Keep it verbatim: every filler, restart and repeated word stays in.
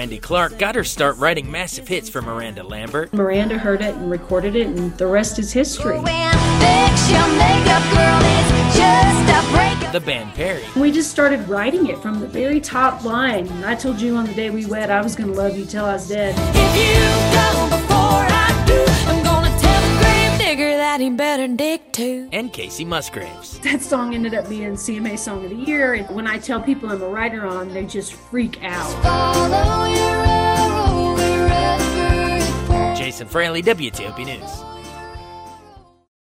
Randy Clark got her start writing massive hits for Miranda Lambert. Miranda heard it and recorded it, and the rest is history. The band Perry. We just started writing it from the very top line. I told you on the day we wed I was going to love you till I was dead. If you go before I do, I'm gonna tell the grave digger that he better dig too. And Casey Musgraves. That song ended up being C M A Song of the Year, and when I tell people I'm a writer on, they just freak out. Follow your arrow wherever it points. Jason Fraley, W T O P News.